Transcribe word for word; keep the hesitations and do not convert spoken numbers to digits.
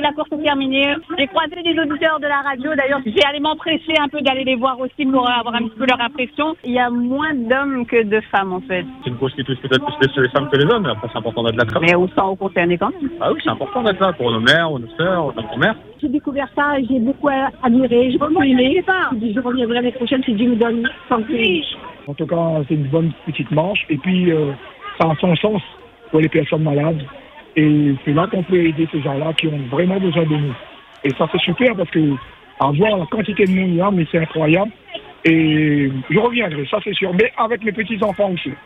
la course est terminée. J'ai croisé des auditeurs de la radio. D'ailleurs, j'ai allé m'empresser un peu d'aller les voir aussi pour avoir un petit peu leur impression. Il y a moins d'hommes que de femmes, en fait. C'est une course qui touche peut-être plus les femmes que les hommes, mais après, c'est important d'être là. Mais on s'en concerné quand même. Ah oui, c'est important d'être là pour nos mères, nos sœurs, nos mères. J'ai découvert ça et j'ai beaucoup admiré. J'ai beaucoup aimé. Je reviendrai l'année prochaine si Dieu me donne santé. En tout cas, c'est une bonne petite marche. Et puis, euh, ça a son sens pour les personnes malades. Et c'est là qu'on peut aider ces gens-là qui ont vraiment besoin de nous. Et ça, c'est super parce que à voir la quantité de monde là, mais c'est incroyable. Et je reviendrai, ça c'est sûr, mais avec mes petits-enfants aussi.